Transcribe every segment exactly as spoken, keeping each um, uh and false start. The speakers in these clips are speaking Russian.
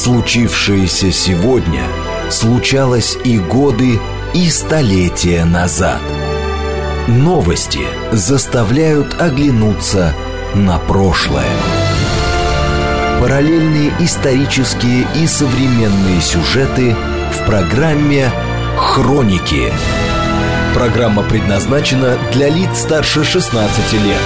Случившееся сегодня случалось и годы, и столетия назад. Новости заставляют оглянуться на прошлое. Параллельные исторические и современные сюжеты в программе «Хроники». Программа предназначена для лиц старше шестнадцати лет.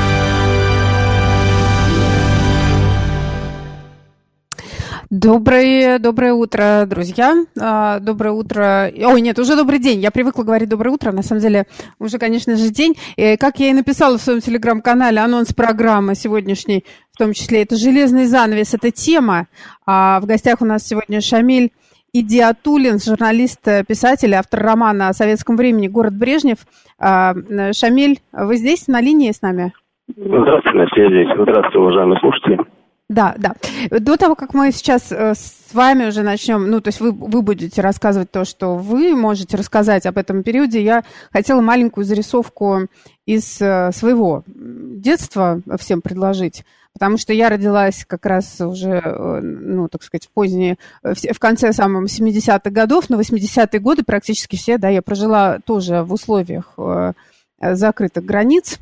Доброе, доброе утро, друзья. Доброе утро. Ой, нет, уже добрый день. Я привыкла говорить доброе утро. На самом деле, уже, конечно же, день. И, как я и написала в своем телеграм-канале, анонс программы сегодняшней, в том числе, это «Железный занавес», это тема. А в гостях у нас сегодня Шамиль Идиатуллин, журналист, писатель, автор романа о советском времени «Город Брежнев». Шамиль, вы здесь, на линии с нами? Здравствуйте, Настя, здесь. Здравствуйте, уважаемые слушатели. Да, да. До того, как мы сейчас с вами уже начнем, ну, то есть вы, вы будете рассказывать то, что вы можете рассказать об этом периоде, я хотела маленькую зарисовку из своего детства всем предложить, потому что я родилась как раз уже, ну, так сказать, в поздние, в конце самых семидесятых годов, на восьмидесятые годы практически все, да, я прожила тоже в условиях закрытых границ.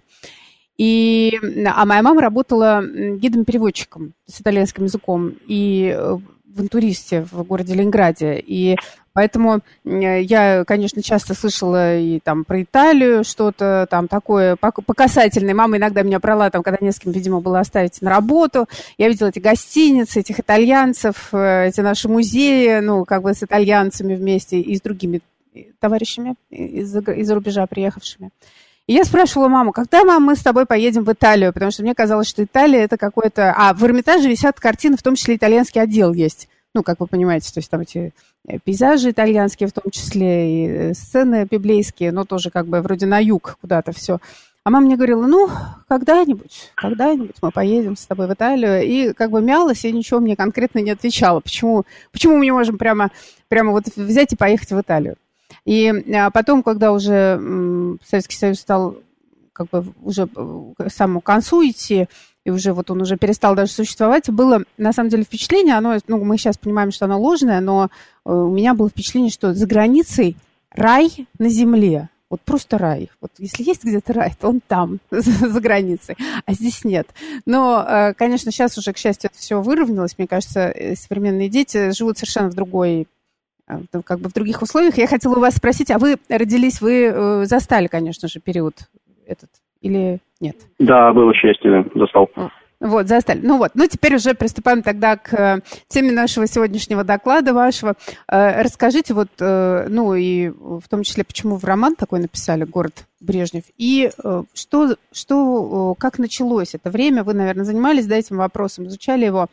И, а моя мама работала гидом-переводчиком с итальянским языком и в интуристе в городе Ленинграде. И поэтому я, конечно, часто слышала и там про Италию что-то там такое по касательное. Мама иногда меня брала, там, когда не с кем, видимо, было оставить на работу. Я видела эти гостиницы, этих итальянцев, эти наши музеи, ну, как бы с итальянцами вместе и с другими товарищами из-за из-за рубежа приехавшими. И я спрашивала маму, когда, мама, мы с тобой поедем в Италию? Потому что мне казалось, что Италия это какое-то... А в Эрмитаже висят картины, в том числе итальянский отдел есть. Ну, как вы понимаете, то есть там эти пейзажи итальянские, в том числе и сцены библейские, но тоже как бы вроде на юг куда-то все. А мама мне говорила, ну, когда-нибудь, когда-нибудь мы поедем с тобой в Италию. И как бы мялась, и ничего мне конкретно не отвечала. Почему, почему мы не можем прямо, прямо вот взять и поехать в Италию? И потом, когда уже Советский Союз стал как бы уже к самому концу идти, и уже вот он уже перестал даже существовать, было на самом деле впечатление, оно, ну, мы сейчас понимаем, что оно ложное, но у меня было впечатление, что за границей рай на земле. Вот просто рай. Вот если есть где-то рай, то он там, за границей, а здесь нет. Но, конечно, сейчас уже, к счастью, это все выровнялось. Мне кажется, современные дети живут совершенно в другой как бы в других условиях. Я хотела у вас спросить, а вы родились, вы э, застали, конечно же, период этот или нет? Да, было счастье, застал. Вот, застали. Ну вот, ну теперь уже приступаем тогда к теме нашего сегодняшнего доклада вашего. Э, расскажите вот, э, ну и в том числе, почему вы роман такой написали «Город Брежнев», и э, что, что, э, как началось это время, вы, наверное, занимались, да, этим вопросом, изучали его.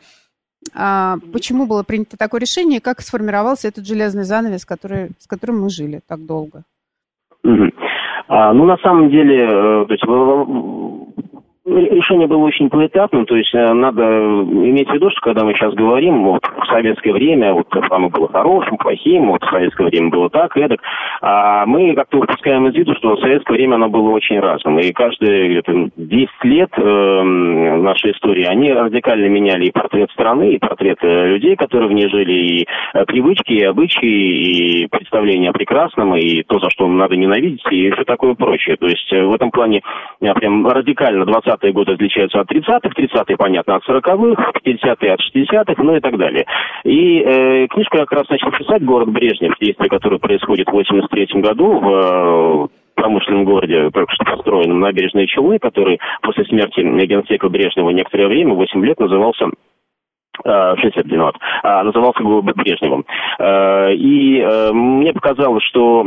А почему было принято такое решение, и как сформировался этот железный занавес, который, с которым мы жили так долго? Mm-hmm. А, ну, на самом деле, то есть, решение было очень поэтапным, то есть надо иметь в виду, что когда мы сейчас говорим, вот в советское время, вот оно было хорошим, плохим, вот в советское время было так, эдак, а мы как-то упускаем из виду, что в советское время оно было очень разным, и каждые где-то десять лет э, нашей истории, они радикально меняли и портрет страны, и портрет людей, которые в ней жили, и привычки, и обычаи, и представления о прекрасном, и то, за что надо ненавидеть, и все такое прочее. То есть в этом плане прям радикально двадцатые годы отличаются от тридцатых, тридцатые, понятно, от сороковых, пятидесятые от шестидесятых, ну и так далее. И э, книжку я как раз начал писать «Город Брежнев», действие, которое происходит в восемьдесят третьем году в э, промышленном городе, только что построенном Набережные Челны, который после смерти генсека Брежнева некоторое время, восемь лет, назывался шестьдесят виноват, назывался Брежневым. И мне показалось,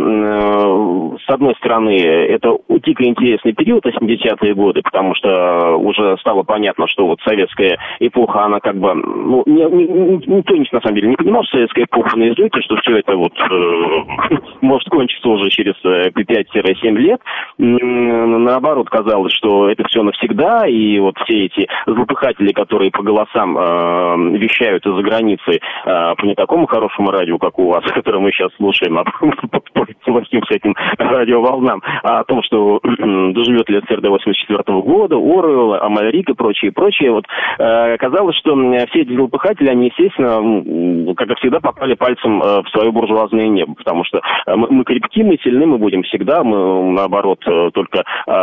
что с одной стороны это дико интересный период, восьмидесятые годы, потому что уже стало понятно, что вот советская эпоха, она как бы, ну, никто на самом деле не понимал, что советская эпоха наизусть, и что все это вот может кончиться уже через пять-семь лет. Наоборот, казалось, что это все навсегда, и вот все эти злопыхатели, которые по голосам вещают из-за границы по не такому хорошему радио, как у вас, которое мы сейчас слушаем, а по плохим всяким радиоволнам, а о том, что доживет ли СССР до восемьдесят четвёртого года, Оруэлл, Амальрик и прочее, прочее. Вот оказалось, что все эти злопыхатели, они, естественно, как и всегда, попали пальцем в свое буржуазное небо, потому что мы, мы крепки, мы сильны, мы будем всегда, мы, наоборот, только...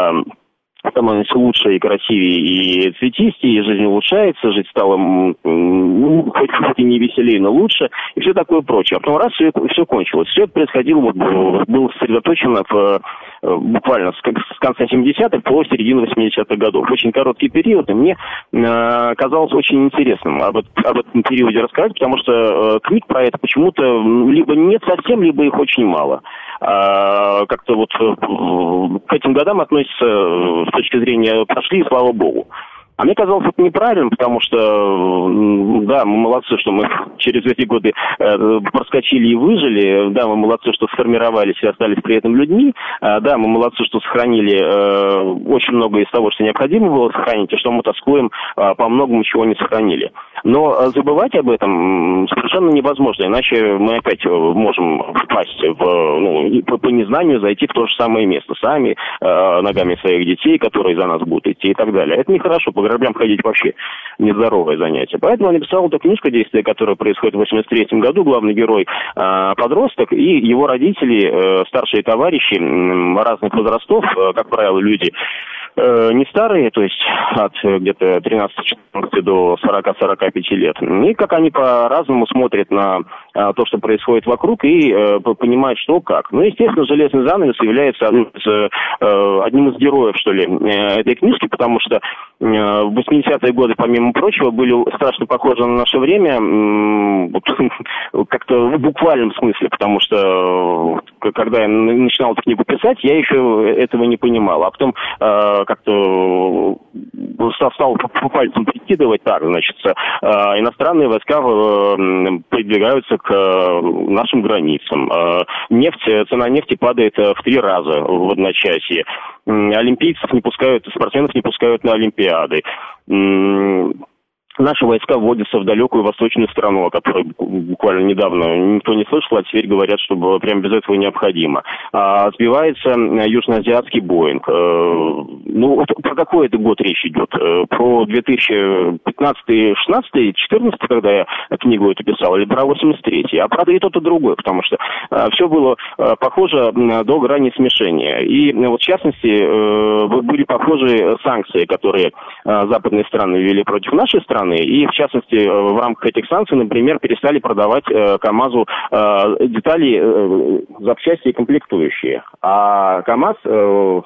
становится лучше и красивее, и цветистее, и жизнь улучшается, жить стало, ну, хоть, хоть и не веселее, но лучше, и все такое прочее. А потом раз, все, все кончилось. Все это происходило, вот, было сосредоточено в, буквально с, с конца семидесятых по середину восьмидесятых годов. Очень короткий период, и мне э, казалось очень интересным об, об этом периоде рассказать, потому что э, книг про это почему-то либо нет совсем, либо их очень мало. А, как-то вот э, к этим годам относятся э, с точки зрения прошли, и слава богу. А мне казалось это неправильно, потому что, да, мы молодцы, что мы через эти годы э, проскочили и выжили, да, мы молодцы, что сформировались и остались при этом людьми, э, да, мы молодцы, что сохранили э, очень много из того, что необходимо было сохранить, и что мы тоскуем э, по многому, чего не сохранили. Но э, забывать об этом совершенно невозможно, иначе мы опять можем впасть в, ну, по, по незнанию зайти в то же самое место, сами, э, ногами своих детей, которые за нас будут идти и так далее. Это нехорошо. По граблям ходить вообще нездоровое занятие. Поэтому я написал эту книжку «Действие», которая происходит в восемьдесят третьем году. Главный герой э, подросток и его родители, э, старшие товарищи э, разных возрастов, э, как правило, люди э, не старые, то есть от э, где-то тринадцати-четырнадцати до сорока-сорока пяти лет. И как они по-разному смотрят на э, то, что происходит вокруг, и э, понимают, что как. Ну, естественно, «Железный занавес» является э, одним из героев, что ли, э, этой книжки, потому что э, в восьмидесятые годы, помимо прочего, были страшно похожи на наше время, как-то в буквальном смысле, потому что когда я начинал эту книгу писать, я еще этого не понимал. А потом как-то стал по пальцам прикидывать, так, значит, иностранные войска придвигаются к нашим границам. Нефть, цена нефти падает в три раза в одночасье. Олимпийцев не пускают, спортсменов не пускают на Олимпиады. Наши войска вводятся в далекую восточную страну, о которой буквально недавно никто не слышал, а теперь говорят, что прямо без этого необходимо. А, сбивается южноазиатский Боинг. А, ну, про какой это год речь идет? Про две тысячи пятнадцатый, шестнадцатый, четырнадцатый, когда я книгу эту писал, или про восемьдесят третий? А правда и тот, и другой, потому что а, все было а, похоже до грани смешения. И вот в частности а, были похожи санкции, которые а, западные страны ввели против нашей страны. И, в частности, в рамках этих санкций, например, перестали продавать э, КАМАЗу э, детали, э, запчасти и комплектующие. А КАМАЗ, э,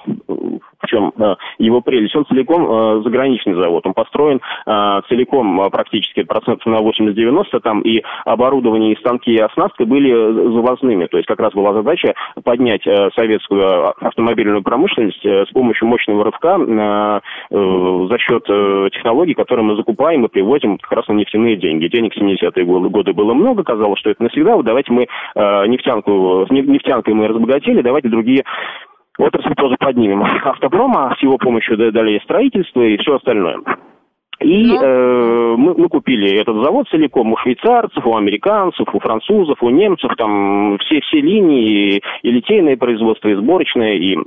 в чем э, его прелесть, он целиком э, заграничный завод. Он построен э, целиком э, практически процентов на восемьдесят-девяносто, там и оборудование, и станки, и оснастка были завозными. То есть как раз была задача поднять э, советскую автомобильную промышленность э, с помощью мощного рывка э, э, за счет э, технологий, которые мы закупаем и привозим как раз на нефтяные деньги. Денег в семидесятые годы было много, казалось, что это навсегда. Вот давайте мы э, нефтянку, с нефтянкой мы разбогатели, давайте другие отрасли тоже поднимем. Автопрома с его помощью далее строительство и все остальное. И э, мы, мы купили этот завод целиком у швейцарцев, у американцев, у французов, у немцев, там все, все линии, и литейное производство, и сборочное, и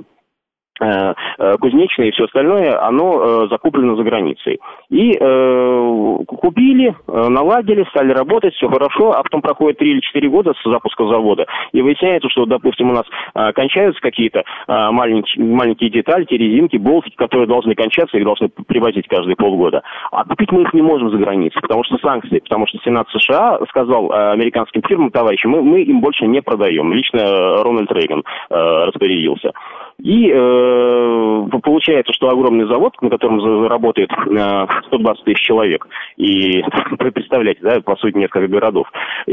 кузнечное и все остальное, оно э, закуплено за границей. И э, купили, э, наладили, стали работать, все хорошо, а потом проходит три или четыре года с запуска завода, и выясняется, что, допустим, у нас э, кончаются какие-то э, маленькие, маленькие детальки, резинки, болтики, которые должны кончаться, их должны привозить каждые полгода. А купить мы их не можем за границей, потому что санкции, потому что Сенат США сказал э, американским фирмам, товарищи, мы, мы им больше не продаем. Лично Рональд Рейган э, распорядился. И э, получается, что огромный завод, на котором работает э, сто двадцать тысяч человек, и представляете, да, по сути, несколько городов,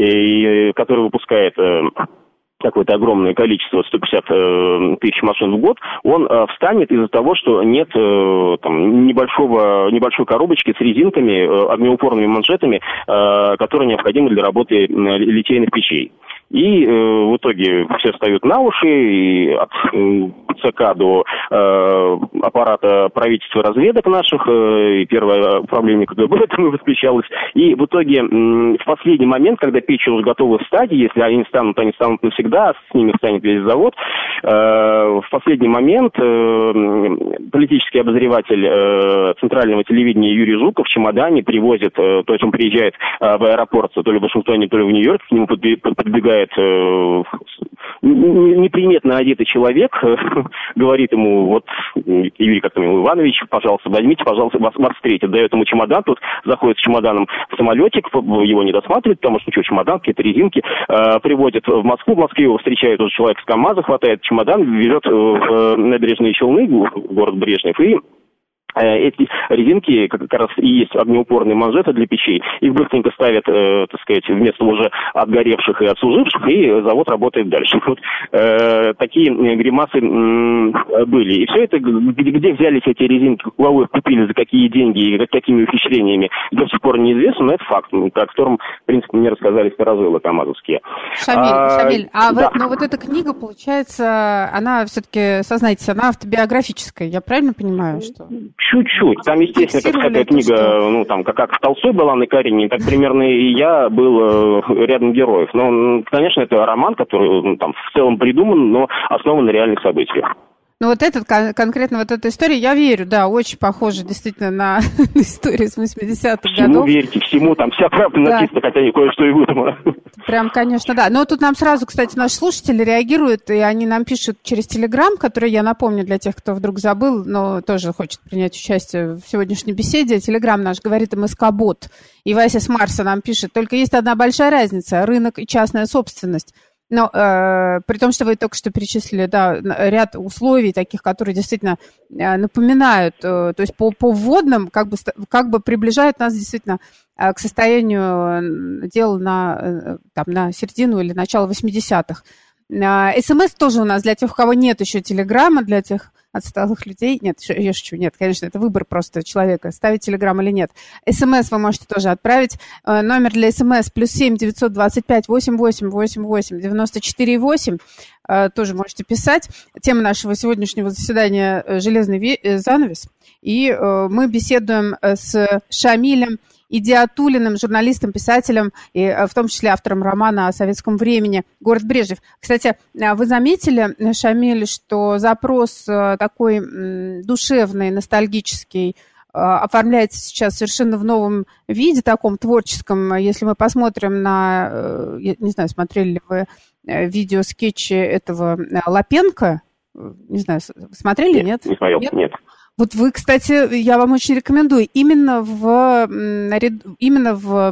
и, который выпускает э, какое-то огромное количество, сто пятьдесят э, тысяч машин в год, он э, встанет из-за того, что нет э, там, небольшого, небольшой коробочки с резинками, э, огнеупорными манжетами, э, которые необходимы для работы э, литейных печей. И э, в итоге все встают на уши, и от э, ЦК до э, аппарата правительства разведок наших, э, и первое управление КГБ этому восхищалось. И в итоге э, в последний момент, когда печи уже готовы в стадии, если они станут, они станут навсегда, с ними станет весь завод, э, в последний момент э, политический обозреватель э, центрального телевидения Юрий Жуков в чемодане привозит, э, то есть он приезжает э, в аэропорт то ли в Вашингтоне, то ли в Нью-Йорке, к нему подбегает э, неприметно одетый человек, э, говорит ему, вот, Юрий как-то Иванович, пожалуйста, возьмите, пожалуйста, вас, вас встретят, дает ему чемодан, тут заходит с чемоданом в самолетик, его не досматривает, потому что, ну что, чемодан, какие-то резинки, э, приводит в Москву, в Москве его встречает уже человек с КамАЗа, хватает чемодан, везет в набережные Челны, город Брежнев, и эти резинки как раз и есть огнеупорные манжеты для печей. Их быстренько ставят, э, так сказать, вместо уже отгоревших и отслуживших, и завод работает дальше. Вот э, такие гримасы э, были. И все это, где, где взялись эти резинки, кого их купили, за какие деньги и какими ухищрениями, до сих пор неизвестно, но это факт, о котором, в принципе, мне рассказали старожилы камазовские. Шамиль, а, Шамиль, а да. вы, ну, вот эта книга, получается, она все-таки, сознайтесь, она автобиографическая, я правильно понимаю, что... Чуть-чуть. Там, естественно, как всякая книга, что... ну, там, как, как Толстой был Анной Карениной, так примерно и я был э, рядом героев. Но, конечно, это роман, который ну, там в целом придуман, но основан на реальных событиях. Ну, вот этот, конкретно вот эта история, я верю, да, очень похожа действительно на историю с восьмидесятых годов. Всему верьте, всему, там вся правда да. написана, хотя не кое-что и выдумано. Прям, конечно, да. Но тут нам сразу, кстати, наши слушатели реагируют, и они нам пишут через Телеграм, который, я напомню, для тех, кто вдруг забыл, но тоже хочет принять участие в сегодняшней беседе. Телеграм наш говорит МСК-бот. И Вася с Марса нам пишет, только есть одна большая разница, рынок и частная собственность. Но э, при том, что вы только что перечислили, да, ряд условий таких, которые действительно э, напоминают, э, то есть по, по вводным как бы, как бы приближают нас действительно э, к состоянию дел на, э, там, на середину или начало восьмидесятых. Э, СМС тоже у нас для тех, у кого нет еще Телеграма, для тех отсталых людей. Нет, я шучу, нет, конечно, это выбор просто человека, ставить Телеграм или нет. СМС вы можете тоже отправить. Номер для СМС плюс семь девятьсот двадцать пять восемьдесят восемь восемьдесят восемь девяносто четыре восемь. Тоже можете писать. Тема нашего сегодняшнего заседания «Железный занавес». И мы беседуем с Шамилем Идиатуллиным, журналистом, писателем, и в том числе автором романа о советском времени «Город Брежнев». Кстати, вы заметили, Шамиль, что запрос такой душевный, ностальгический оформляется сейчас совершенно в новом виде, таком творческом. Если мы посмотрим на, я не знаю, смотрели ли вы видеоскетчи этого Лапенко, не знаю, смотрели, нет? Нет, не смотрел, нет. нет. Вот вы, кстати, я вам очень рекомендую именно в, именно в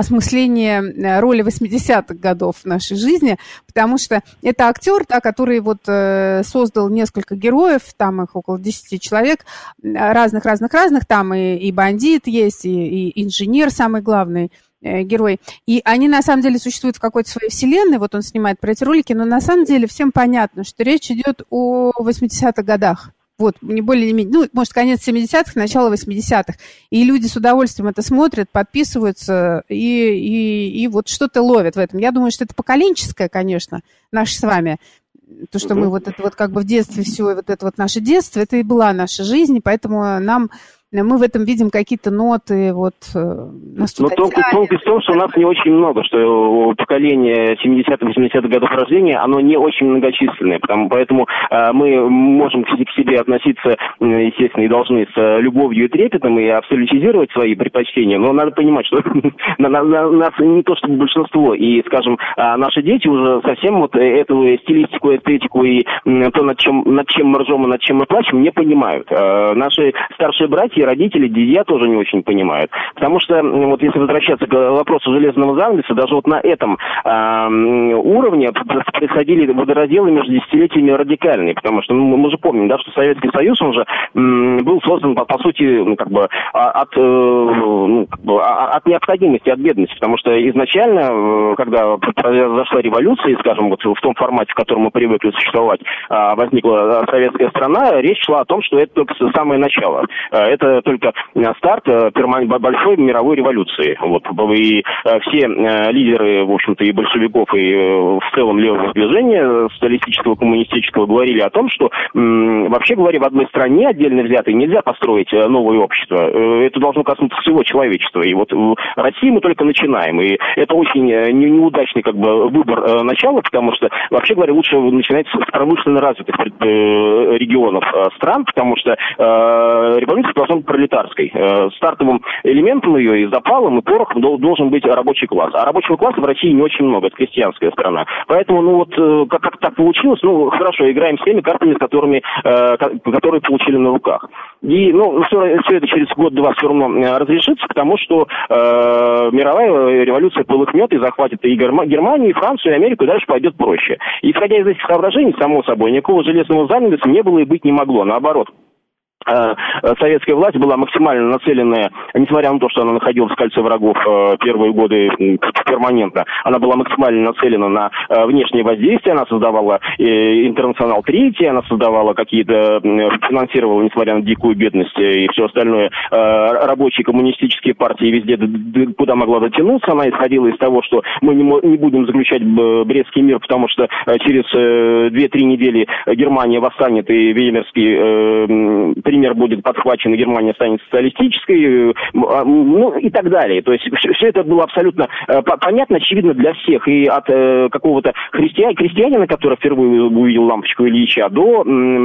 осмыслении роли восьмидесятых годов в нашей жизни, потому что это актер, да, который вот создал несколько героев, там их около десяти человек, разных-разных-разных, там и, и бандит есть, и, и инженер самый главный герой. И они, на самом деле, существуют в какой-то своей вселенной, вот он снимает про эти ролики, но на самом деле всем понятно, что речь идет о восьмидесятых годах. Вот, не более не менее, ну, может, конец семидесятых, начало восьмидесятых. И люди с удовольствием это смотрят, подписываются и, и, и вот что-то ловят в этом. Я думаю, что это поколенческое, конечно, наше с вами. То, что мы вот это вот как бы в детстве все, вот это вот наше детство, это и была наша жизнь, и поэтому нам... Мы в этом видим какие-то ноты, вот... Но тонкость в том, что у нас не очень много, что поколение семидесятых-восьмидесятых годов рождения, оно не очень многочисленное, потому, поэтому э, мы можем к себе относиться, естественно, и должны с любовью и трепетом, и абсолютизировать свои предпочтения, но надо понимать, что нас не то чтобы большинство, и, скажем, наши дети уже совсем вот эту стилистику, эстетику и то, над чем, над чем мы ржем и над чем мы плачем, не понимают. Наши старшие братья, родители, дядья тоже не очень понимают. Потому что, вот если возвращаться к вопросу железного занавеса, даже вот на этом э, уровне происходили водоразделы между десятилетиями радикальные. Потому что, ну, мы же помним, да, что Советский Союз, он же м, был создан, по, по сути, ну, как бы, от, э, ну, как бы, от необходимости, от бедности. Потому что изначально, когда произошла революция, скажем, вот в том формате, в котором мы привыкли существовать, возникла советская страна, речь шла о том, что это только самое начало. Это это только старт большой мировой революции. Вот. И все лидеры, в общем-то, и большевиков, и в целом левого движения социалистического, коммунистического говорили о том, что вообще говоря, в одной стране отдельно взятой нельзя построить новое общество. Это должно коснуться всего человечества. И вот в России мы только начинаем. И это очень неудачный как бы выбор начала, потому что, вообще говоря, лучше начинать с промышленно развитых регионов стран, потому что революция должна быть пролетарской. Стартовым элементом ее и запалом, и порохом должен быть рабочий класс. А рабочего класса в России не очень много, это крестьянская страна. Поэтому, ну вот, как, как так получилось, ну, хорошо, играем с теми картами, с которыми, которые получили на руках. И, ну, все, все это через год-два все равно разрешится, потому что э, мировая революция полыхнет и захватит и Германию, и Францию, и Америку, и дальше пойдет проще. И, исходя из этих соображений, само собой, никакого железного занавеса не было и быть не могло, наоборот. Советская власть была максимально нацеленная, несмотря на то, что она находилась в кольце врагов первые годы перманентно, она была максимально нацелена на внешнее воздействие, она создавала интернационал третий, она создавала какие-то, финансировала, несмотря на дикую бедность и все остальное, рабочие коммунистические партии везде, куда могла дотянуться, она исходила из того, что мы не будем заключать Брестский мир, потому что через две-три недели Германия восстанет и Веймарский пример будет подхвачен, и Германия станет социалистической, ну и так далее. То есть все это было абсолютно понятно, очевидно для всех. И от э, какого-то христиан, крестьянина, который впервые увидел лампочку Ильича, до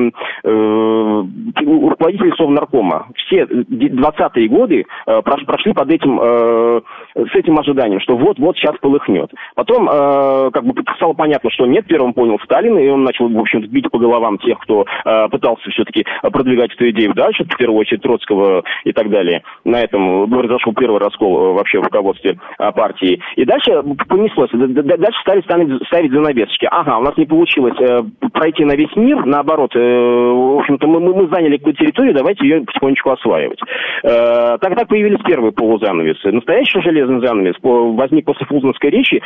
э, руководителей Совнаркома. Все двадцатые годы э, прошли под этим, э, с этим ожиданием, что вот-вот сейчас полыхнет. Потом э, как бы стало понятно, что нет, первым понял Сталин, и он начал, в общем-то, бить по головам тех, кто э, пытался все-таки продвигать эту идею дальше, в первую очередь Троцкого и так далее. На этом произошел первый раскол вообще в руководстве партии. И дальше понеслось. Дальше стали ставить, ставить занавесочки. Ага, у нас не получилось э, пройти на весь мир, наоборот, э, в общем-то, мы, мы заняли какую-то территорию, давайте ее потихонечку осваивать. Э, тогда появились первые полузанавесы. Настоящий железный занавес возник после Фултонской речи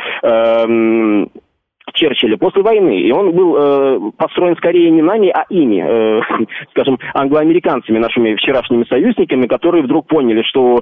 э, Черчилля после войны, и он был э, построен скорее не нами, а ими, э, скажем, англоамериканцами, нашими вчерашними союзниками, которые вдруг поняли, что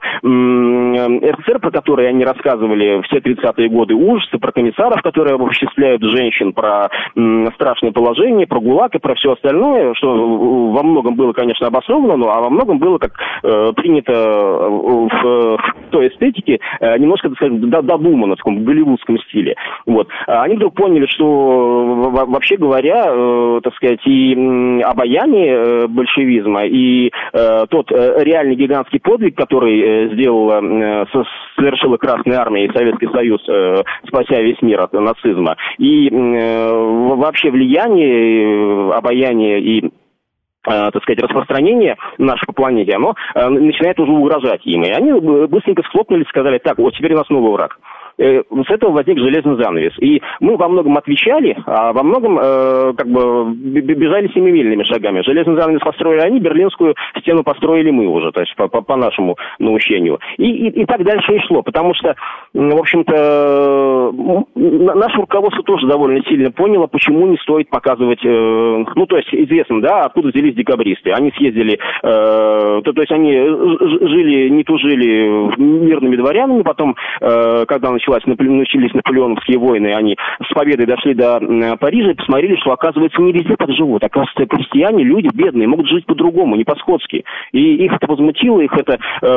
э, СССР, про который они рассказывали все тридцатые годы, ужасы, про комиссаров, которые обобществляют женщин, про э, страшное положение, про ГУЛАГ и про все остальное, что во многом было, конечно, обосновано, но, а во многом было, как э, принято в, в той эстетике, э, немножко, так сказать, додумано, в таком голливудском стиле. Вот. Они вдруг поняли, что вообще говоря, э, так сказать, и обаяние э, большевизма, и э, тот э, реальный гигантский подвиг, который э, сделала, э, совершила Красная Армия и Советский Союз, э, спася весь мир от нацизма, и э, вообще влияние, э, обаяние и так сказать, распространение наше по планете, оно э, начинает уже угрожать им. И они быстренько схлопнулись и сказали: так, вот теперь у нас новый враг. С этого возник железный занавес. И мы во многом отвечали, а во многом э, как бы бежали семимильными шагами. Железный занавес построили они, Берлинскую стену построили мы уже, то есть по, по, по нашему наущению. И, и, и так дальше и шло, потому что, в общем-то, наше руководство тоже довольно сильно поняло, почему не стоит показывать, э, ну, то есть известно, да, откуда взялись декабристы. Они съездили, э, то, то есть они жили, не тужили мирными дворянами, потом, э, когда началась, начались наполеоновские войны, они с победой дошли до Парижа и посмотрели, что, оказывается, не везде так живут. Оказывается, крестьяне, люди бедные, могут жить по-другому, не по-скотски. И их это возмутило, их это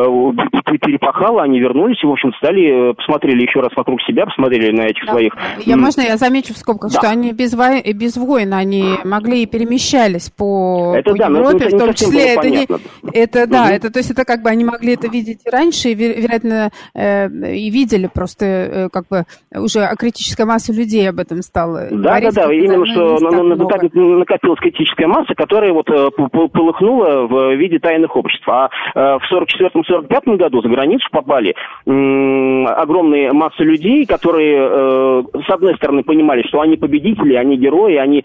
э, перепахало, они вернулись и, в общем, стали, посмотрели еще раз вокруг себя, посмотрели на этих да. своих... Я, можно я замечу в скобках, да. что они без, вой... без войн, они могли и перемещались по, это, по да, Европе, в том числе. Это, не... это, да, угу. это, то есть это как бы они могли это видеть раньше, и, вероятно, э, и видели просто как бы уже критическая масса людей об этом стала да, говорить. Да, да, да, именно что так накопилась критическая масса, которая вот полыхнула в виде тайных обществ. А в сорок четвёртом — сорок пятом году за границу попали огромные массы людей, которые, с одной стороны, понимали, что они победители, они герои, они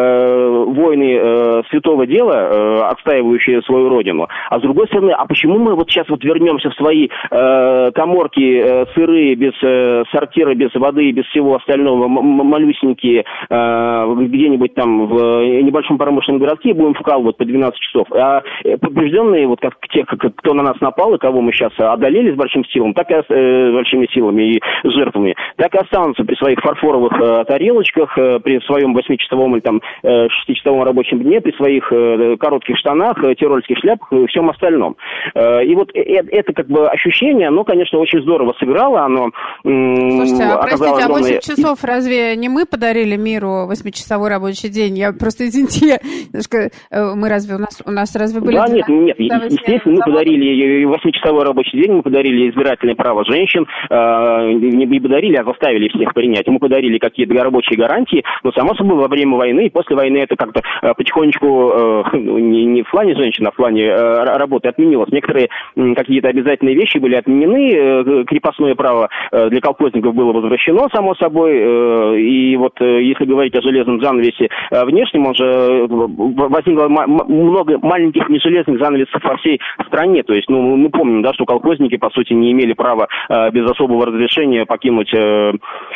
воины святого дела, отстаивающие свою родину. А с другой стороны, а почему мы вот сейчас вот вернемся в свои коморки сырые, без э, сортиры без воды, без всего остального, м- малюсенькие, э, где-нибудь там в небольшом промышленном городке будем вкалывать по двенадцать часов. А побежденные, вот как те, как, кто на нас напал и кого мы сейчас одолели с большим силом, так и э, большими силами и жертвами, так и останутся при своих фарфоровых э, тарелочках, э, при своем восьмичасовом или там э, шестичасовом рабочем дне, при своих э, коротких штанах, э, тирольских шляпах и всем остальном. Э, и вот э, это как бы ощущение, оно, конечно, очень здорово сыграло, оно м- Слушайте, а простите, а огромное... восемь часов разве не мы подарили миру восьмичасовой рабочий день? Я просто, извините, я, немножко, мы разве, у нас, у нас разве были... Да, нет, нет, естественно, мы подарили восьмичасовой рабочий день, мы подарили избирательное право женщин, э, не, не подарили, а заставили всех принять. Мы подарили какие-то рабочие гарантии, но, само собой, во время войны и после войны это как-то э, потихонечку, э, не, не в плане женщин, а в плане э, работы отменилось. Некоторые э, какие-то обязательные вещи были отменены, э, крепостное право э, для колхозников было возвращено, само собой, э, и вот э, если говорить о железном занавесе э, внешнем, он же э, возникло м- много маленьких нежелезных занавесов по всей стране, то есть, ну, мы помним, да, что колхозники, по сути, не имели права э, без особого разрешения покинуть э,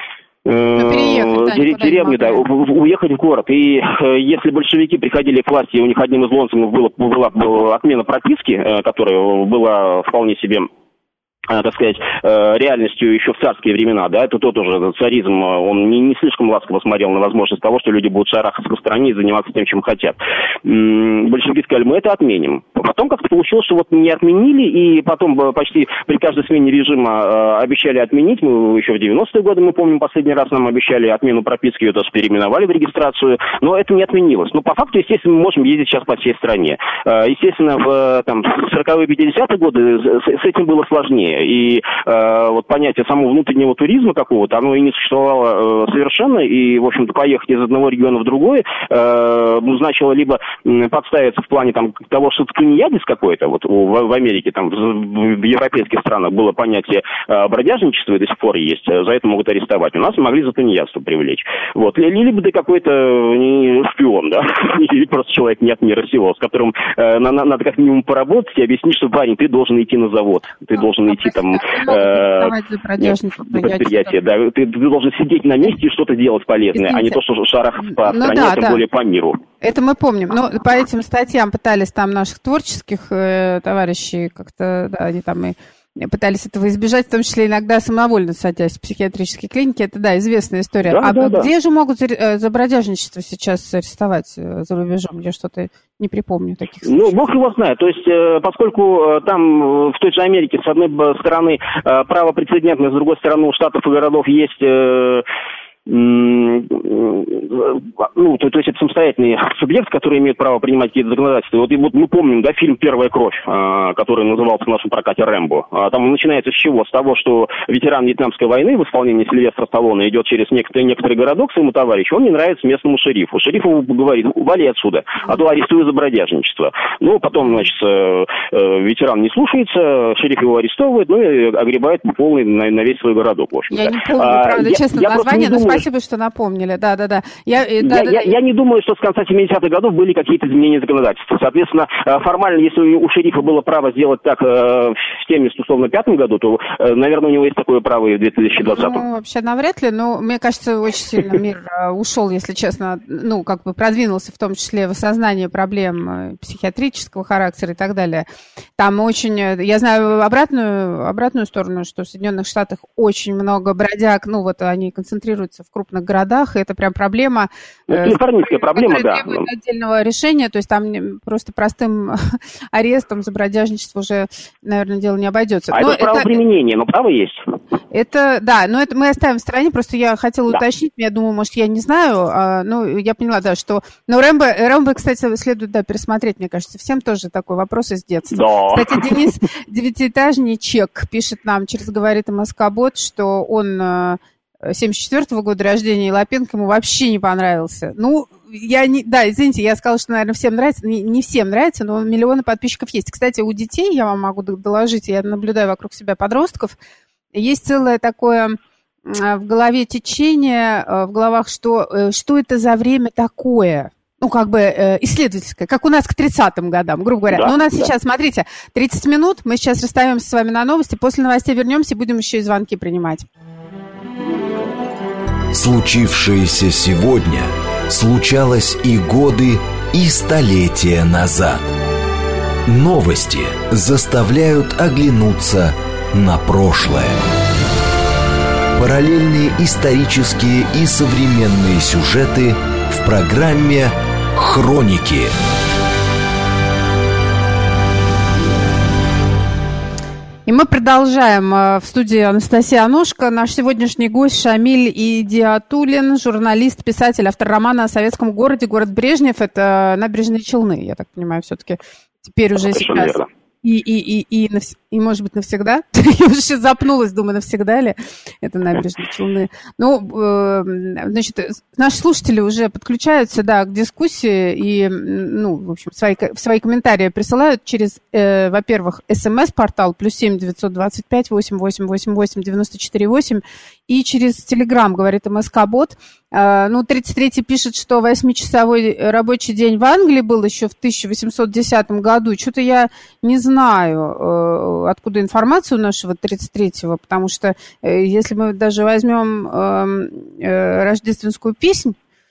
переехать, да, деревню, да, уехать в город. И э, если большевики приходили к власти, у них одним из лозунгов было, была, была отмена прописки, э, которая была вполне себе, так сказать, реальностью еще в царские времена, да, это тот уже царизм, он не, не слишком ласково смотрел на возможность того, что люди будут шарахаться по стране и заниматься тем, чем хотят. Большевики сказали, мы это отменим. Потом как-то получилось, что вот не отменили, и потом почти при каждой смене режима обещали отменить, мы еще в девяностые годы, мы помним, последний раз нам обещали отмену прописки, ее даже переименовали в регистрацию, но это не отменилось. Но по факту, естественно, мы можем ездить сейчас по всей стране. Естественно, в там, сороковые-пятидесятые годы с, с этим было сложнее. И э, вот понятие самого внутреннего туризма какого-то, оно и не существовало э, совершенно, и, в общем-то, поехать из одного региона в другой э, значило либо подставиться в плане там, того, что тунеядец какой-то, вот в, в Америке, там, в, в европейских странах было понятие э, бродяжничества, и до сих пор есть, за это могут арестовать. У нас могли за тунеядство привлечь. Вот. Либо ты какой-то не шпион, да, или просто человек не от мира сего, с которым э, на, надо как минимум поработать и объяснить, что, парень, ты должен идти на завод, ты должен идти там э, предприятие, да, ты, ты должен сидеть на месте и что-то делать полезное, Извините. а не то, что шарахаться по ну, стране, да, тем да. более по миру. Это мы помним. Но по этим статьям пытались там наших творческих э, товарищей как-то, да, они там и пытались этого избежать, в том числе иногда самовольно садясь в психиатрические клиники. Это, да, известная история. Да, а да, где да. же могут за бродяжничество сейчас арестовать за рубежом? Я что-то не припомню таких случаев. Ну, бог его знает. То есть, поскольку там в той же Америке с одной стороны право прецедентное, с другой стороны у штатов и городов есть... ну, то, то есть это самостоятельный субъект, который имеет право принимать какие-то законодательства. Вот, и вот мы помним, да, фильм «Первая кровь», э, который назывался в нашем прокате «Рэмбо». А там он начинается с чего? С того, что ветеран Вьетнамской войны в исполнении Сильвестра Сталлоне идет через некоторый, некоторый городок своему товарищу, он не нравится местному шерифу. Шериф ему говорит, вали отсюда, а то арестую за бродяжничество. Ну, потом, значит, э, э, ветеран не слушается, шериф его арестовывает, ну и огребает по полной на, на весь свой городок, в общем-то. Я не помню, а, правда, я, честно, я название, но спасибо, что напомнили. Да, да, да. Я, я, да, я, да, я, я не думаю, что с конца семидесятых годов были какие-то изменения законодательства. Соответственно, формально, если у шерифа было право сделать так в семьдесят, условно, пятом году, то, наверное, у него есть такое право и в две тысячи двадцатом. Ну, вообще, навряд ли. Но, мне кажется, очень сильно мир ушел, если честно, ну, как бы продвинулся, в том числе в осознании проблем психиатрического характера и так далее. Там очень... Я знаю обратную, обратную сторону, что в Соединенных Штатах очень много бродяг, ну, вот они концентрируются в крупных городах, и это прям проблема. Ну, калифорнийская проблема, да. Требует отдельного решения, то есть там просто простым арестом за бродяжничество уже, наверное, дело не обойдется. А но это право применения, но право есть. Это, да, но это мы оставим в стороне, просто я хотела да. уточнить, я думаю, может, я не знаю, а, ну, я поняла, да, что... Но Рэмбо, Рэмбо, кстати, следует, да, пересмотреть, мне кажется, всем тоже такой вопрос из детства. Да. Кстати, Денис Девятиэтажничек пишет нам через «Говорит МСК-бот», что он... семьдесят четвёртого года рождения, и Лапенко ему вообще не понравился. Ну, я не... Да, извините, я сказала, что, наверное, всем нравится. Не, не всем нравится, но миллионы подписчиков есть. Кстати, у детей, я вам могу доложить, я наблюдаю вокруг себя подростков, есть целое такое в голове течение, в головах, что, что это за время такое? Ну, как бы исследовательское, как у нас к тридцатым годам, грубо говоря. Да, но у нас да. сейчас, смотрите, тридцать минут, мы сейчас расстаемся с вами на новости, после новостей вернемся и будем еще и звонки принимать. Случившееся сегодня случалось и годы, и столетия назад. Новости заставляют оглянуться на прошлое. Параллельные исторические и современные сюжеты в программе «Хроники». И мы продолжаем. В студии Анастасия Аношко. Наш сегодняшний гость Шамиль Идиатуллин, журналист, писатель, автор романа о советском городе, город Брежнев. Это Набережные Челны, я так понимаю, все-таки теперь уже сейчас. И, и, и, и, и, и, может быть, навсегда. Я уже сейчас запнулась, думаю, навсегда ли это Набережные Челны. Ну, э, значит, наши слушатели уже подключаются, да, к дискуссии и, ну, в общем, свои, свои комментарии присылают через, э, во-первых, смс-портал плюс семь девятьсот двадцать пять восемь восемь восемь восемь девяносто четыре восемь и через Телеграм, говорит МСК-бот. Э, ну, тридцать третий пишет, что восьмичасовой рабочий день в Англии был еще в тысяча восемьсот десятом году. Что-то я не знаю. знаю, откуда информация у нашего тридцать третьего, потому что если мы даже возьмем рождественскую песнь,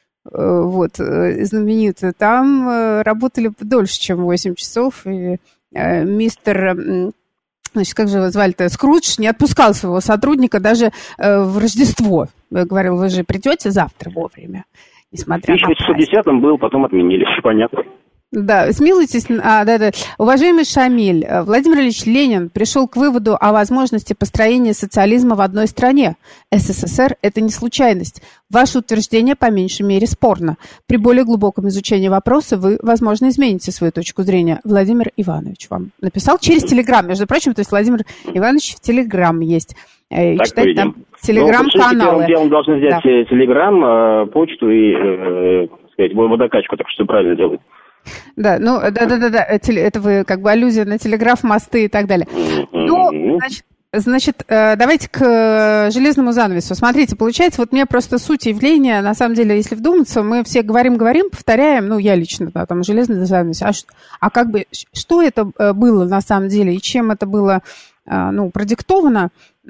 вот, знаменитую, там работали дольше, чем восемь часов, и мистер, значит, как же его звали-то, Скрудж не отпускал своего сотрудника даже в Рождество. Говорил, вы же придете завтра вовремя, несмотря на праздник. В тысяча восемьсот десятом был, потом отменили, понятно. Да, смилуйтесь. А, да, да. Уважаемый Шамиль, Владимир Ильич Ленин пришел к выводу о возможности построения социализма в одной стране. СССР – это не случайность. Ваше утверждение по меньшей мере спорно. При более глубоком изучении вопроса вы, возможно, измените свою точку зрения. Владимир Иванович вам написал через Телеграм. Между прочим, то есть Владимир Иванович в Телеграм есть. И так читать там Телеграм-каналы. Ну, первым делом должны взять да. Телеграм, почту и, э, сказать, водокачку, так что правильно делают. Да, ну, да-да-да, это вы как бы аллюзия на телеграф, мосты и так далее. Ну, значит, значит, давайте к железному занавесу. Смотрите, получается, вот мне просто суть явления, на самом деле, если вдуматься, мы все говорим-говорим, повторяем, ну, я лично, да, там, железный занавес, а, а как бы, что это было на самом деле и чем это было, ну, продиктовано?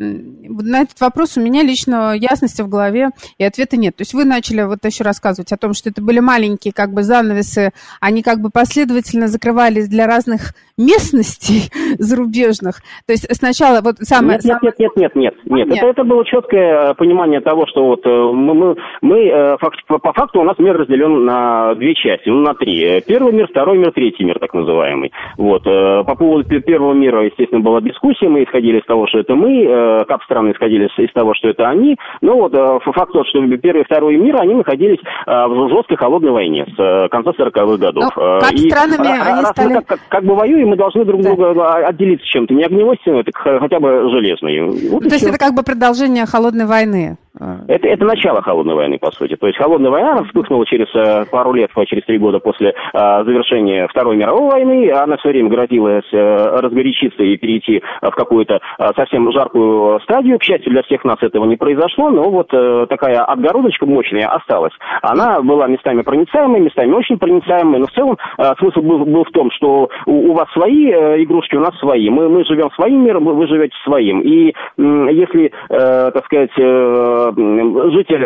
На этот вопрос у меня лично ясности в голове и ответа нет. То есть вы начали вот еще рассказывать о том, что это были маленькие как бы занавесы, они как бы последовательно закрывались для разных местностей зарубежных. То есть сначала вот самое... Нет, нет, нет, нет, нет, нет. нет. Это, это было четкое понимание того, что вот мы, мы, мы факт, по факту у нас мир разделен на две части, ну на три. Первый мир, второй мир, третий мир, так называемый. Вот. По поводу первого мира, естественно, была дискуссия, мы исходили из того, что это мы, кап-страны исходили из того, что это они. Но вот факт тот, что первый и второй мир, они находились в жесткой холодной войне с конца сороковых годов. Но кап-странами и они раз стали... мы как, как бы воюем, мы должны друг да. друга отделиться чем-то. Не огневой стеной, так хотя бы железной. Вот ну, то есть это как бы продолжение холодной войны? Это, это начало холодной войны, по сути. То есть холодная война вспыхнула через пару лет, через три года после а, завершения Второй мировой войны. Она все время грозилась а, разгорячиться и перейти а, в какую-то а, совсем жаркую стадию. К счастью, для всех нас этого не произошло, но вот а, такая отгородочка мощная осталась. Она была местами проницаемой, местами очень проницаемой, но в целом а, смысл был, был в том, что у, у вас свои а, игрушки, у нас свои. Мы, мы живем своим миром, вы, вы живете своим. И м, если, а, так сказать... А, житель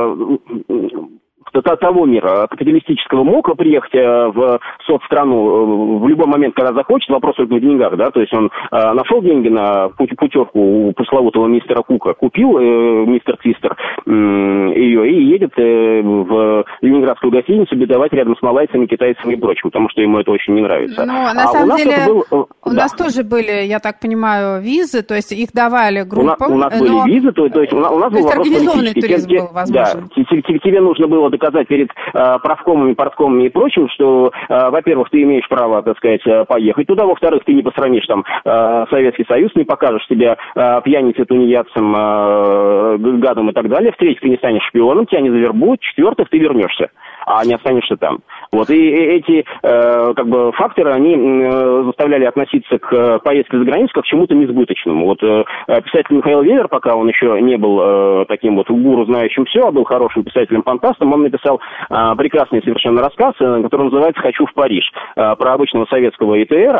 э, того мира капиталистического мог приехать в соцстрану в любой момент, когда захочет, вопрос только в деньгах, да, то есть он э, нашел деньги на путевку у пресловутого мистера Кука, купил э, мистер Твистер э, ее и едет э, в ленинградскую гостиницу бедовать рядом с малайцами, китайцами и прочим, потому что ему это очень не нравится. Ну, на а самом деле, был, э, у да. нас тоже были, я так понимаю, визы, то есть их давали группам. У нас, у нас но... были визы, то, то есть у нас, у нас то был есть вопрос организованный туризм тебе, был возможен. Да, тебе, тебе нужно было доказать перед э, правкомами, парткомами и прочим, что, э, во-первых, ты имеешь право, так сказать, поехать туда, во-вторых, ты не посрамишь там э, Советский Союз, не покажешь себя э, пьяницей, тунеядцем, э, гадом и так далее, в-третьих, ты не станешь шпионом, тебя не завербуют, в-четвертых, ты вернешься, а не останешься там. Вот, и эти, э, как бы, факторы, они э, заставляли относиться к поездке за границу как к чему-то несбыточному. Вот э, писатель Михаил Вевер, пока он еще не был э, таким вот гуру, знающим все, а был хорошим писателем-фантастом, он написал э, прекрасный совершенно рассказ, э, который называется «Хочу в Париж», э, про обычного советского ИТРа,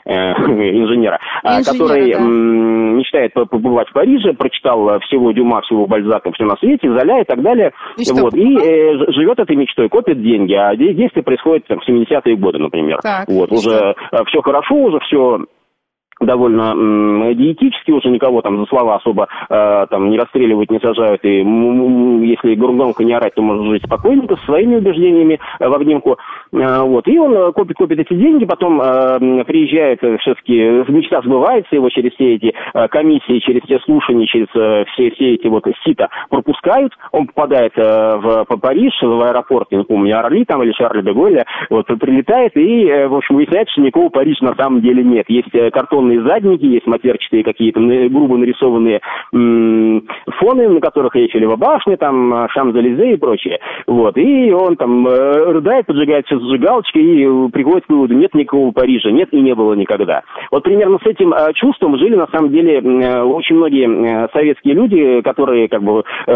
инженера, инженера который да. мечтает побывать в Париже, прочитал всего Дюма, всего Бальзака, все на свете, Золя и так далее, и, вот, и э, живет этой мечтой, копит деньги, а действие происходит там, в семидесятые годы, например. Так, вот, уже что? Все хорошо, уже все довольно м, диетически, уже никого там за слова особо э, там не расстреливают, не сажают, и м, если громко не орать, то можно жить спокойненько, со своими убеждениями э, в обнимку. Э, вот. И он копит, копит эти деньги, потом э, приезжает, все-таки мечта сбывается его через все эти э, комиссии, через все слушания, через э, все, все эти вот сита пропускают, он попадает э, в, в Париж, в аэропорт, не помню, Орли там или Шарль де Голля, вот, прилетает и, э, в общем, выясняет, что никакого Парижа на самом деле нет. Есть э, картонные задники, есть матерчатые какие-то грубо нарисованные м- фоны, на которых Эйфелева башня, там, Шамс-Элизе и прочее. Вот. И он там э, рыдает, поджигает все зажигалочкой и приходит к выводу, нет никакого Парижа, нет и не было никогда. Вот примерно с этим э, чувством жили, на самом деле, э, очень многие э, советские люди, которые как бы э,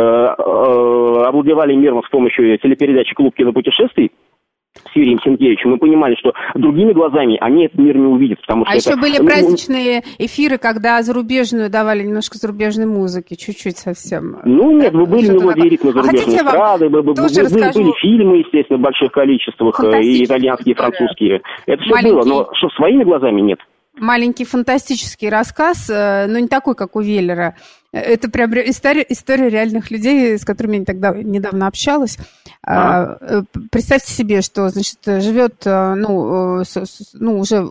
э, овладевали миром с помощью телепередачи «Клуб кинопутешествий», с Юрием Сенкевичем, мы понимали, что другими глазами они этот мир не увидят, потому что... А это... еще были праздничные эфиры, когда зарубежную давали немножко зарубежной музыки, чуть-чуть совсем. Ну нет, вы были мелодии ритма зарубежной эстрады, были, были фильмы, естественно, в больших количествах, и итальянские, и французские. Это все Маленький... было, но что своими глазами нет. Маленький фантастический рассказ, но не такой, как у Веллера. Это прям история, история реальных людей, с которыми я тогда недавно общалась. А. Представьте себе, что, значит, живет, ну, ну, уже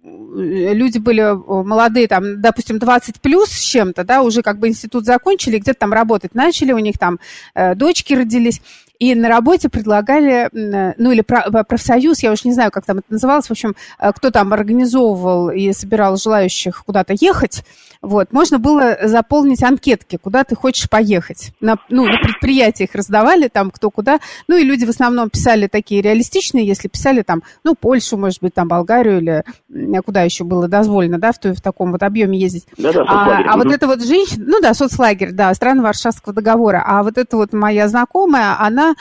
люди были молодые, там, допустим, двадцать плюс с чем-то, да, уже как бы институт закончили, где-то там работать начали, у них там дочки родились. И на работе предлагали, ну, или профсоюз, я уж не знаю, как там это называлось, в общем, кто там организовывал и собирал желающих куда-то ехать, вот, можно было заполнить анкетки, куда ты хочешь поехать. На, ну, на предприятиях раздавали там кто куда, ну, и люди в основном писали такие реалистичные, если писали там, ну, Польшу, может быть, там, Болгарию или куда еще было дозволено, да, в, той, в таком вот объеме ездить. Да-да, а, а вот эта вот женщина, ну, да, соцлагерь, да, страны Варшавского договора, а вот эта вот моя знакомая, она...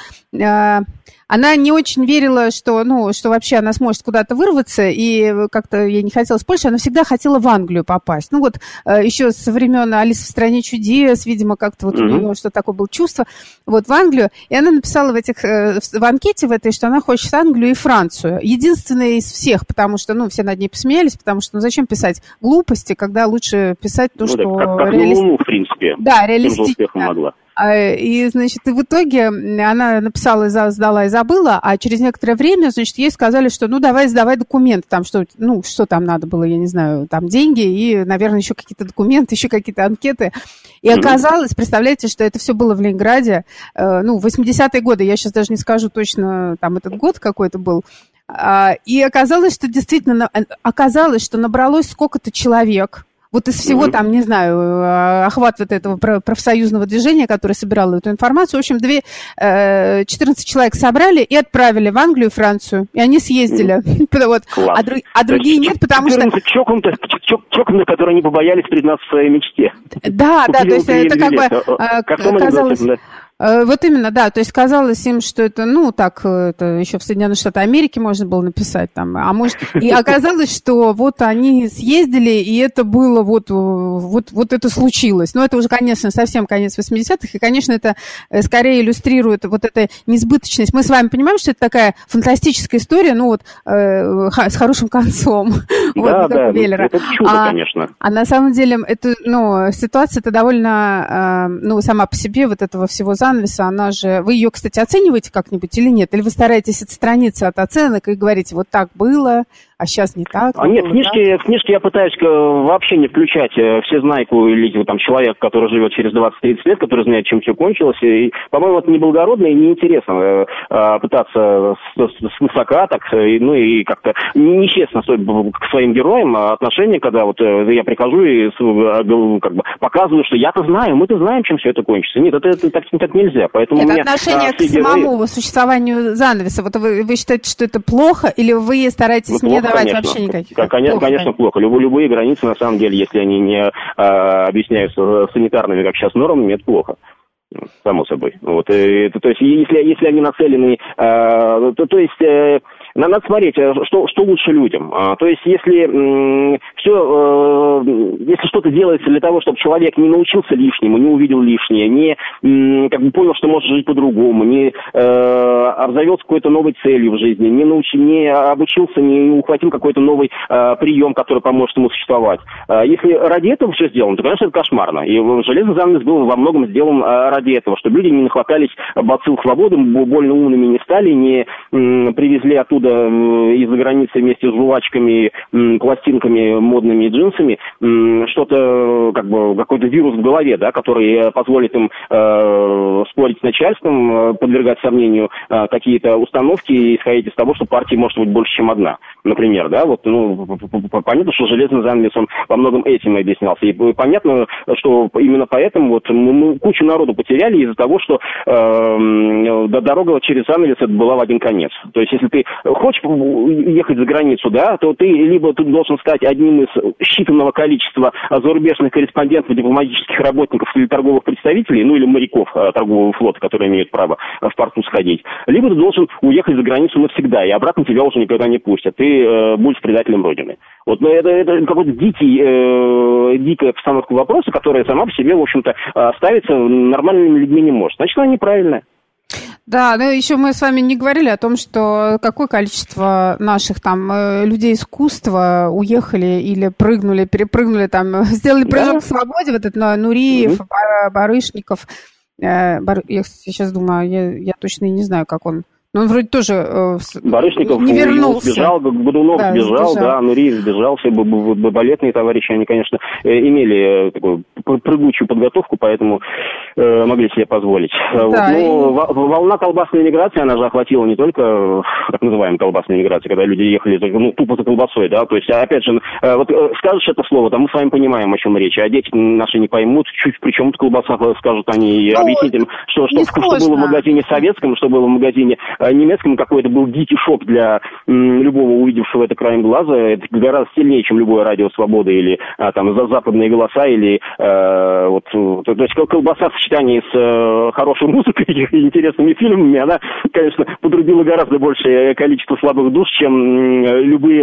Она не очень верила, что, ну, что вообще она сможет куда-то вырваться, и как-то ей не хотелось в Польшу, она всегда хотела в Англию попасть. Ну вот еще со времен «Алисы в стране чудес», видимо, как-то вот mm-hmm. у нее что-то такое было чувство, вот в Англию, и она написала в, этих, в анкете в этой, что она хочет Англию и Францию. Единственная из всех, потому что, ну, все над ней посмеялись, потому что, ну, зачем писать глупости, когда лучше писать то, ну, что... Как, как реалист... Луну, в принципе. Да, реалистично. И, значит, и в итоге она написала, сдала и забыла, а через некоторое время, значит, ей сказали, что, ну, давай сдавай документы, там, что, ну, что там надо было, я не знаю, там, деньги и, наверное, еще какие-то документы, еще какие-то анкеты. И оказалось, представляете, что это все было в Ленинграде, ну, в восьмидесятые годы, я сейчас даже не скажу точно, там, этот год какой-то был, и оказалось, что действительно, оказалось, что набралось сколько-то человек. Вот из всего mm-hmm. там, не знаю, охват вот этого профсоюзного движения, которое собирало эту информацию, в общем, две, четырнадцать человек собрали и отправили в Англию и Францию. И они съездили. Mm-hmm. Вот. А, друг, а другие нет, потому что... Чокнутых, чокнутых, которые не побоялись признаться в своей мечте. Да, да, то есть это как бы казалось... Вот именно, да, то есть казалось им, что это, ну, так, это еще в Соединенных Штатах Америки можно было написать там, а может, и оказалось, что вот они съездили, и это было вот, вот, вот это случилось. Но это уже, конечно, совсем конец восьмидесятых, и, конечно, это скорее иллюстрирует вот эту несбыточность. Мы с вами понимаем, что это такая фантастическая история, ну, вот, э, с хорошим концом. Да, вот, да, это чудо, а, конечно. А на самом деле, это, ну, ситуация-то довольно, э, ну, сама по себе вот этого всего занавеса, она же... Вы ее, кстати, оцениваете как-нибудь или нет? Или вы стараетесь отстраниться от оценок и говорите, вот так было, а сейчас не так? А нет, в книжке, в книжке я пытаюсь вообще не включать всезнайку или там человека, который живет через двадцать-тридцать лет, который знает, чем все кончилось. И, по-моему, это неблагородно и неинтересно пытаться с высока, так, ну и как-то нечестно к своим героям отношение, когда вот я прихожу и как бы показываю, что я-то знаю, мы-то знаем, чем все это кончится. Нет, это, это так, так нельзя. Поэтому нет, у меня, отношение а, к самому герои... существованию занавеса. Вот вы, вы считаете, что это плохо, или вы стараетесь ну, не давать конечно. Вообще никаких? Конечно, плохо, конечно, плохо. Любые, любые границы, на самом деле, если они не а, объясняются санитарными, как сейчас, нормами, это плохо. Само собой. Вот, это, то есть, если, если они нацелены, а, то, то есть... надо смотреть, что, что лучше людям. То есть, если э, все, э, если что-то делается для того, чтобы человек не научился лишнему, не увидел лишнее, не э, как бы понял, что может жить по-другому, не э, обзавелся какой-то новой целью в жизни, не, науч, не обучился, не ухватил какой-то новый э, прием, который поможет ему существовать. Э, если ради этого все сделано, то, конечно, это кошмарно. И железный занавес был во многом сделан э, ради этого, чтобы люди не нахватались бацилл свободы, больно умными не стали, не э, привезли оттуда э, из-за границы вместе с жвачками, э, пластинками, модными и джинсами э, что-то, как бы, какой-то вирус в голове, да, который позволит им э, спорить с начальством, э, подвергать сомнению э, какие-то установки и исходить из того, что партия может быть больше, чем одна, например, да, вот, ну, понятно, что железный занавес, он во многом этим и объяснялся, и понятно, что именно поэтому вот мы кучу народу потеряли из-за того, что э, дорога через занавес это была в один конец. То есть, если ты хочешь ехать за границу, да, то ты либо ты должен стать одним из считанного количества зарубежных корреспондентов, дипломатических работников или торговых представителей, ну или моряков торгового флота, которые имеют право в порту сходить, либо ты должен уехать за границу навсегда, и обратно тебя уже никогда не пустят. Ты э, будешь предателем Родины. Вот, но это, это какой-то дикий, э, дикая постановка вопроса, которая сама по себе, в общем-то, ставиться нормальными людьми не может. Значит, она неправильная. Да, ну еще мы с вами не говорили о том, что какое количество наших там людей искусства уехали или прыгнули, перепрыгнули, там, сделали прыжок да. к свободе, вот это Нуриев, mm-hmm. Барышников. Бар... Я сейчас думаю, я, я точно не знаю, как он. Но он вроде тоже э, Барышников не вернулся. Сбежал, Годунов да, сбежал, сбежал, да, Нуриев сбежал, все балетные товарищи, они, конечно, имели такую прыгучую подготовку, поэтому э, могли себе позволить. Да, вот, но и... волна колбасной миграции, она же охватила не только так называемую колбасную миграцию, когда люди ехали ну, тупо за колбасой, да, то есть, опять же, вот скажешь это слово, там мы с вами понимаем, о чем речь, а дети наши не поймут, чуть при чем-то колбаса, скажут они, ну, объяснить им, что, что, что было в магазине советском, что было в магазине немецком, какой-то был дикий шок для м, любого увидевшего это краем глаза. Это гораздо сильнее, чем любое радио «Свобода» или а, там за западные голоса, или э, вот, то, то есть колбаса в сочетании с э, хорошей музыкой и интересными фильмами, она, конечно, подрубила гораздо большее количество слабых душ, чем м, любые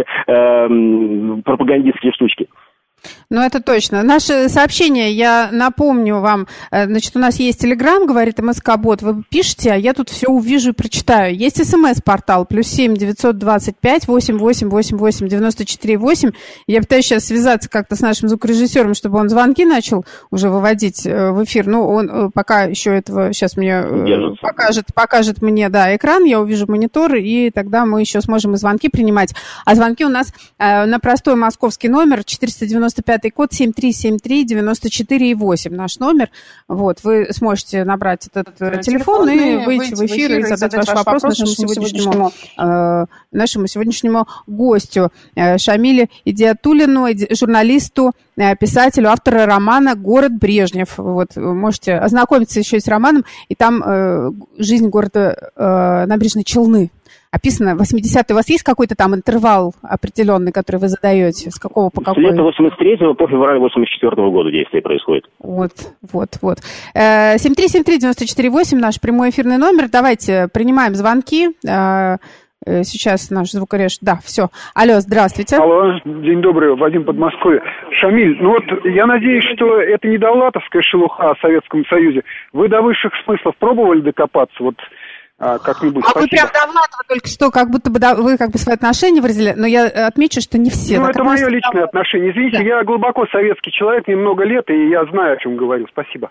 э, пропагандистские штучки. Ну, это точно. Наше сообщение, я напомню вам, значит, у нас есть Телеграм, говорит МСК-бот, вы пишете, а я тут все увижу и прочитаю. Есть СМС-портал, плюс семь девятьсот двадцать пять восемь восемь восемь восемь девяносто четыре восемь. Я пытаюсь сейчас связаться как-то с нашим звукорежиссером, чтобы он звонки начал уже выводить в эфир. Ну, он пока еще этого сейчас мне Держится. покажет, покажет мне, да, экран, я увижу монитор, и тогда мы еще сможем и звонки принимать. А звонки у нас на простой московский номер четыреста девяносто пятый код семь три семь три девяносто четыре восемь наш номер. Вот, вы сможете набрать этот телефон, телефон и выйти в эфир и задать ваш вопрос нашему сегодняшнему, э, нашему сегодняшнему гостю э, Шамиле Идиатуллину, журналисту, э, писателю, автора романа «Город Брежнев». Вот, вы можете ознакомиться еще с романом, и там э, жизнь города э, Набережной Челны описано. восьмидесятые. У вас есть какой-то там интервал определенный, который вы задаете? С какого по какой? С лета восемьдесят третьего по февраль восемьдесят четвёртого года действие происходит. Вот, вот, вот. семь три семь три девяносто четыре восемь наш прямой эфирный номер. Давайте принимаем звонки. Сейчас наш звукореж. Да, все. Алло, здравствуйте. Алло, день добрый, Вадим, Подмосковье. Шамиль, ну вот я надеюсь, что это не довлатовская шелуха о Советском Союзе. Вы до высших смыслов пробовали докопаться? Вот А, как-нибудь. А Спасибо. вы прям давно только что, как будто бы да, вы как бы свои отношения выразили, но я отмечу, что не все. Ну, так это мое личное отношение. Извините, да. Я глубоко советский человек, мне много лет, и я знаю, о чем говорю. Спасибо.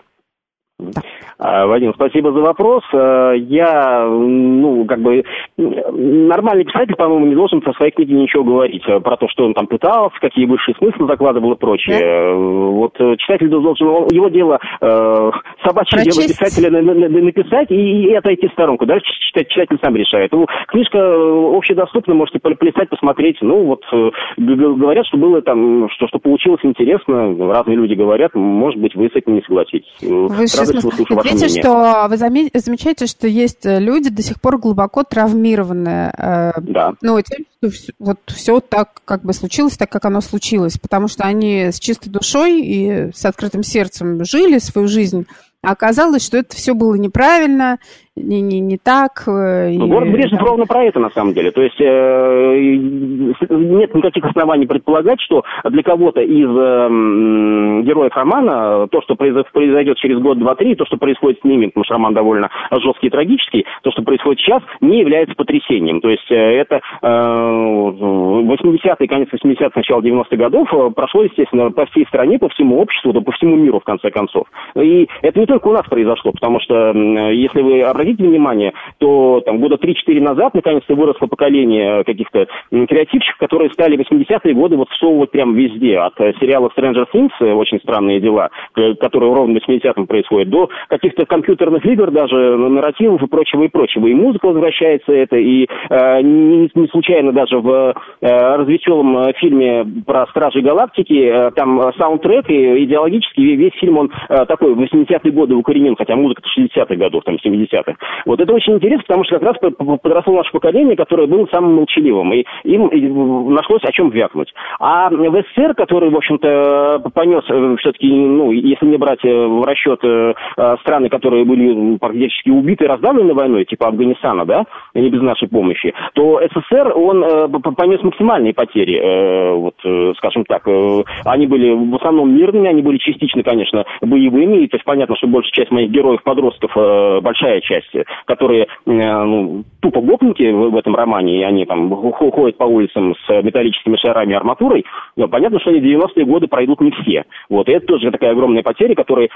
Вадим, спасибо за вопрос. Я, ну, как бы, нормальный писатель, по-моему, не должен со своей книги ничего говорить про то, что он там пытался, какие высшие смыслы закладывал и прочее. Да. Вот читатель должен, его дело, собачье Прочесть. дело писателя написать и, и отойти в сторонку. Дальше читатель сам решает. Ну, книжка общедоступна, можете плясать, посмотреть. Ну, вот, говорят, что было там, что, что получилось интересно, разные люди говорят, может быть, вы с этим не согласитесь. Видите, что вы замечаете, что есть люди до сих пор глубоко травмированные. Да. Ну, тем, что вот все так как бы случилось, так как оно случилось, потому что они с чистой душой и с открытым сердцем жили свою жизнь, а оказалось, что это все было неправильно, не, не, не так. И... Город Брежнев ровно про это, на самом деле. То есть э, нет никаких оснований предполагать, что для кого-то из э, героев романа то, что произойдет через год, два, три, то, что происходит с ними, потому что роман довольно жесткий и трагический, то, что происходит сейчас, не является потрясением. То есть э, это э, восьмидесятые, конец восьмидесятых, начало девяностых годов прошло, естественно, по всей стране, по всему обществу, да по всему миру, в конце концов. И это не только у нас произошло, потому что, если вы обратите внимание, то там года три-четыре назад, наконец-то, выросло поколение каких-то креативщиков, которые стали в восьмидесятые годы вот всовывать прям везде, от сериала Stranger Things, очень странные дела, которые ровно в восьмидесятом происходят, до каких-то компьютерных игр, даже нарративов и прочего, и прочего. И музыка возвращается это, и э, не, не случайно даже в э, развеселом фильме про Стражей Галактики, э, там саундтрек, и идеологически весь фильм, он э, такой, в восьмидесятые годы укоренен, хотя музыка-то шестидесятых годов, там, семидесятых. Вот это очень интересно, потому что как раз подросло наше поколение, которое было самым молчаливым, и им нашлось о чем вякнуть. А в СССР, который, в общем-то, понес все-таки, ну, если не брать в расчет страны, которые были практически убиты и раздавлены войной, типа Афганистана, да, не без нашей помощи, то СССР, он понес максимальные потери, вот, скажем так. Они были в основном мирными, они были частично, конечно, боевыми, и то есть понятно, что большая часть моих героев-подростков, большая часть, которые, ну, тупо гопники в этом романе, и они там ходят по улицам с металлическими шарами и арматурой, но понятно, что они в девяностые годы пройдут не все. Вот, и это тоже такая огромная потеря, которой,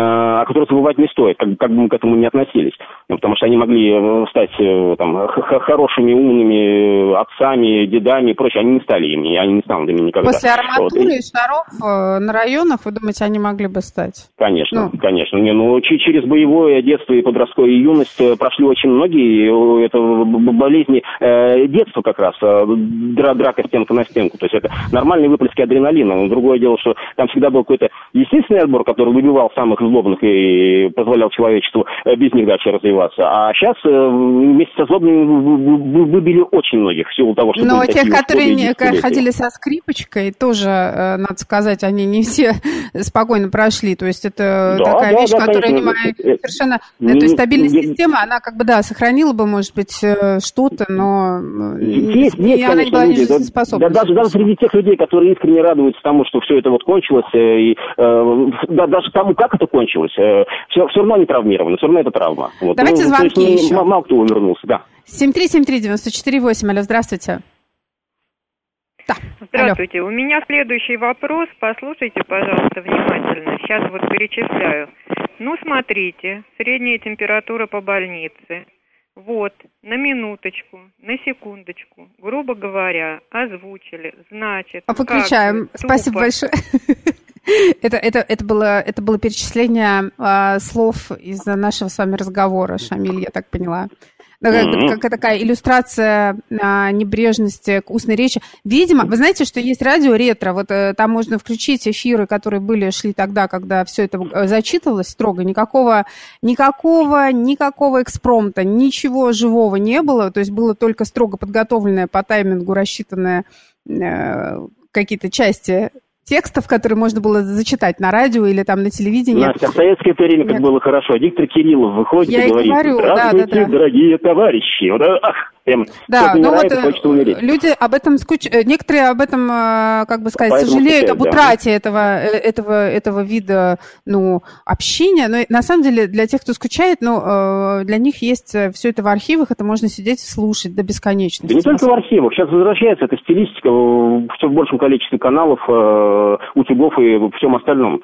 о которой забывать не стоит, как, как бы мы к этому не относились. Потому что они могли стать там, хорошими, умными отцами, дедами и прочее. Они не стали ими, они не станут ими никогда. После арматуры вот. и шаров на районах, вы думаете, они могли бы стать? Конечно, ну. конечно. Не, ну, через боевое детство и подростковая юность прошли очень многие. Это болезни э, детства как раз, э, драка стенка на стенку. То есть это нормальные выплески адреналина. Но другое дело, что там всегда был какой-то естественный отбор, который выбивал самых злобных и позволял человечеству без них дальше развиваться. А сейчас э, вместе со злобными выбили очень многих в силу того, что... Но тех, которые не, ходили со скрипочкой, тоже, э, надо сказать, они не все спокойно прошли. То есть это да, такая да, вещь, да, которая не моя, совершенно... Не, то есть стабильная не, система, она как бы, да, сохранила бы, может быть, что-то, но есть, не, есть, она конечно, не была Да, нежизнеспособна. да, даже, даже среди тех людей, которые искренне радуются тому, что все это вот кончилось, и, э, да, даже тому, как это кончилось, э, все, все равно они травмированы, все равно это травма. Вот. Давайте ну, звонки то есть, еще. Мало, мало кто увернулся, да. семь три семь три девять четыре восемь, алло, здравствуйте. Да. Здравствуйте. Алло. У меня следующий вопрос. Послушайте, пожалуйста, внимательно. Сейчас вот перечисляю. Ну, смотрите, средняя температура по больнице. Вот, на минуточку, на секундочку, грубо говоря, озвучили, значит... Выключаем. Спасибо большое. Это, это, это, было, это было перечисление э, слов из нашего с вами разговора, Шамиль, я так поняла. Mm-hmm. Как, как такая иллюстрация а, небрежности к устной речи. Видимо, вы знаете, что есть радио ретро, вот а, там можно включить эфиры, которые были, шли тогда, когда все это зачитывалось строго, никакого, никакого, никакого экспромта, ничего живого не было, то есть было только строго подготовленное по таймингу, рассчитанное а, какие-то части текстов, которые можно было зачитать на радио или там на телевидении. Настя, в советское время как было хорошо. Диктор Кириллов выходит я и говорит: говорю, здравствуйте, да, да, да. дорогие товарищи. Вот, ах, прям, да, но вот хочет умереть. Люди об этом скучают, некоторые об этом, как бы сказать, Поэтому сожалеют скучают, об утрате да. этого, этого, этого вида, ну, общения, но на самом деле для тех, кто скучает, ну, для них есть все это в архивах, это можно сидеть и слушать до бесконечности. Да не только в архивах, сейчас возвращается эта стилистика все в большем количестве каналов, утюгов и во всем остальном.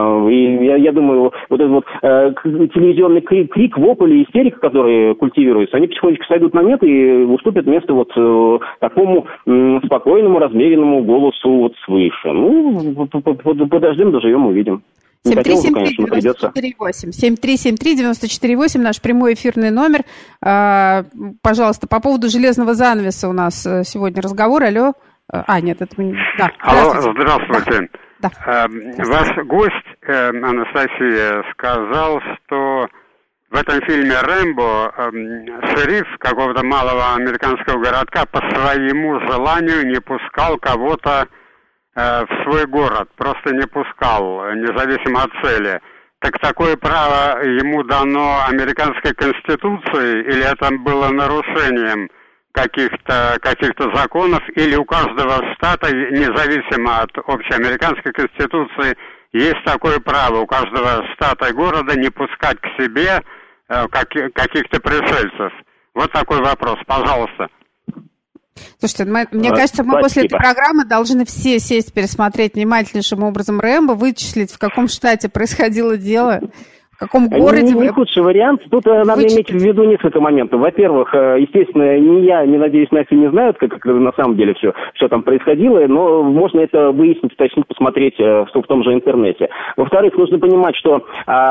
И я, я думаю, вот этот вот телевизионный крик, крик, вопль и истерика, которые культивируются, они потихонечку сойдут на нет и уступят место вот э, такому э, спокойному, размеренному голосу вот свыше. Ну, подождем, доживем, увидим. семь три семь три девять четыре восемь. семь три семь три девять четыре восемь, наш прямой эфирный номер. А, пожалуйста, по поводу железного занавеса у нас сегодня разговор. Алло. А, нет, это... Да. Алло, здравствуйте. Да. Да. Ваш гость, Анастасия, сказал, что в этом фильме «Рэмбо» шериф какого-то малого американского городка по своему желанию не пускал кого-то в свой город. Просто не пускал, независимо от цели. Так такое право ему дано американской конституцией, или это было нарушением каких-то каких-то законов, или у каждого штата, независимо от общеамериканской конституции, есть такое право у каждого штата и города не пускать к себе э, как, каких-то пришельцев? Вот такой вопрос, пожалуйста. Слушайте, мы, мне кажется, мы Спасибо. После этой программы должны все сесть, пересмотреть внимательнейшим образом Рэмбо, вычислить, в каком штате происходило дело, в каком городе... Не, не худший вариант. Тут надо Вычислить. иметь в виду несколько моментов. Во-первых, естественно, ни я, ни, надеюсь, Настя не знают, как, как на самом деле все, все там происходило, но можно это выяснить, уточнить, посмотреть в, в том же интернете. Во-вторых, нужно понимать, что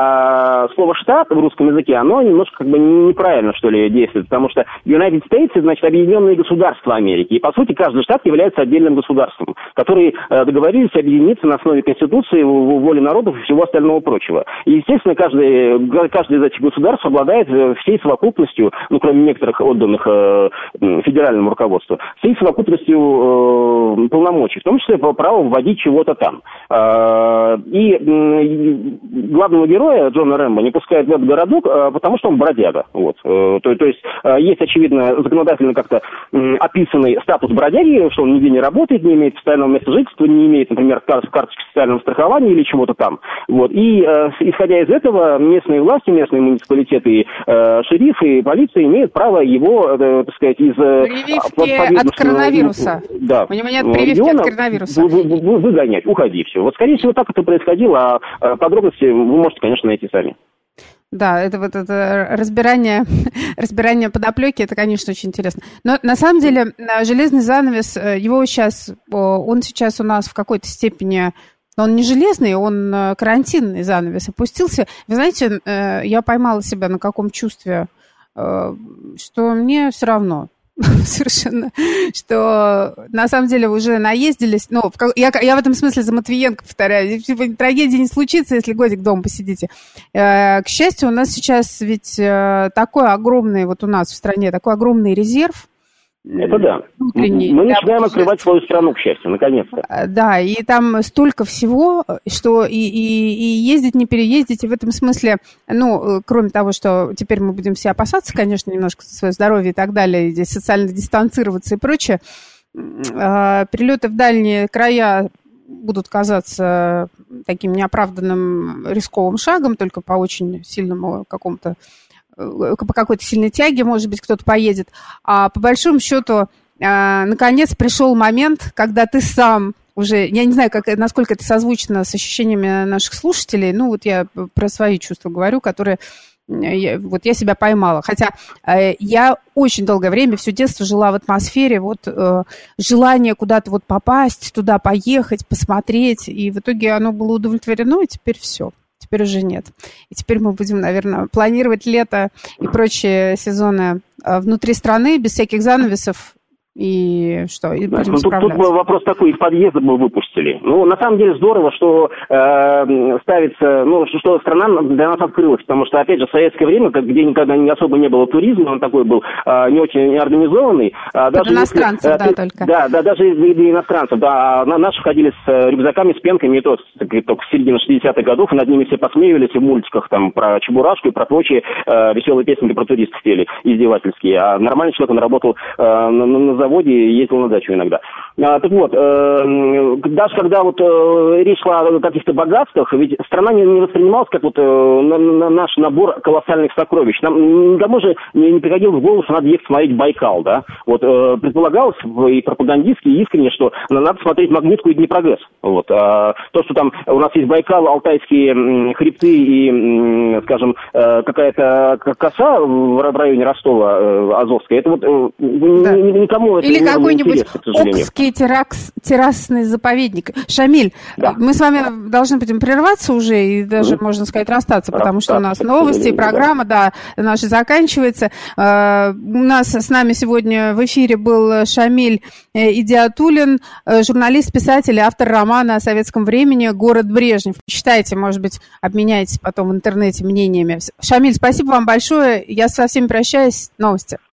а, слово «штат» в русском языке, оно немножко как бы неправильно, что ли, действует, потому что United States, значит, Объединенные Государства Америки, и, по сути, каждый штат является отдельным государством, которые а, договорились объединиться на основе Конституции, воли народов и всего остального прочего. И, естественно, каждый Каждое из этих государств обладает всей совокупностью, ну, кроме некоторых отданных э, федеральному руководству, всей совокупностью э, полномочий, в том числе право вводить чего-то там. Э, и э, главного героя Джона Рэмбо не пускают в этот городок, э, потому что он бродяга. Вот. Э, то, то есть э, есть, очевидно, законодательно как-то э, описанный статус бродяги, что он нигде не работает, не имеет постоянного места жительства, не имеет, например, карточки социального страхования или чего-то там. Вот. И э, исходя из этого, местные власти, местные муниципалитеты, и, э, шерифы и полиция имеют право его, э, так сказать, из... Прививки от коронавируса. Да. У него нет прививки от коронавируса. Вы, вы, вы, выгонять, уходи, все. Вот, скорее всего, так это происходило, а подробности вы можете, конечно, найти сами. Да, это вот это разбирание, разбирание подоплеки, это, конечно, очень интересно. Но на самом деле железный занавес, его сейчас, он сейчас у нас в какой-то степени... Он не железный, он карантинный занавес опустился. Вы знаете, я поймала себя на каком чувстве, что мне все равно совершенно, что на самом деле уже наездились. Ну, я, я в этом смысле за Матвиенко повторяю. Трагедии не случится, если годик дома посидите. К счастью, у нас сейчас ведь такой огромный, вот у нас в стране такой огромный резерв. Это да. Мы начинаем открывать свою страну, к счастью, наконец-то. Да, и там столько всего, что и, и, и ездить, не переездить, и в этом смысле, ну, кроме того, что теперь мы будем все опасаться, конечно, немножко за свое здоровье и так далее, и здесь социально дистанцироваться и прочее, перелеты в дальние края будут казаться таким неоправданным рисковым шагом, только по очень сильному какому-то по какой-то сильной тяге, может быть, кто-то поедет. А по большому счету, наконец пришел момент, когда ты сам уже, я не знаю, как, насколько это созвучно с ощущениями наших слушателей, ну вот я про свои чувства говорю, которые, я, вот я себя поймала. Хотя я очень долгое время, все детство жила в атмосфере вот желания куда-то вот попасть, туда поехать, посмотреть, и в итоге оно было удовлетворено, и теперь все. Теперь уже нет. И теперь мы будем, наверное, планировать лето и прочие сезоны внутри страны, без всяких занавесов. И что? И будем ну, тут, тут вопрос такой, из подъезда мы выпустили. Ну, на самом деле здорово, что э, ставится, ну, что страна для нас открылась, потому что, опять же, в советское время, где никогда не особо не было туризма, он такой был э, не очень организованный. Э, даже иностранцев, если, да, э, только. Да, да, даже для иностранцев, да. Наши ходили с рюкзаками, с пенками, и то только с середины шестидесятых годов, и над ними все посмеивались, и в мультиках там про Чебурашку и про прочие э, веселые песенки про туристов пели, издевательские. А нормальный человек, он работал э, на, на заводе, и ездил на дачу иногда. А, так вот, э, даже когда вот э, речь шла о каких-то богатствах, ведь страна не, не воспринималась как вот э, на, на наш набор колоссальных сокровищ. Нам никому же не, не приходило в голову, что надо ехать смотреть Байкал, да? Вот э, предполагалось и пропагандистски, и искренне, что надо смотреть Магнитку и Днепрогэс. Вот. А то, что там у нас есть Байкал, Алтайские м, хребты и, м, скажем, э, какая-то коса в районе Ростова, э, Азовская, это вот э, да. никому это или какой-нибудь Окский террас, террасный заповедник. Шамиль, да. Мы с вами должны будем прерваться уже и даже, mm. можно сказать, расстаться, потому что у нас новости, программа, да, да наша заканчивается. Uh, у нас с нами сегодня в эфире был Шамиль Идиатуллин, журналист, писатель, автор романа о советском времени «Город Брежнев». Читайте, может быть, обменяйтесь потом в интернете мнениями. Шамиль, спасибо вам большое. Я со всеми прощаюсь. Новости.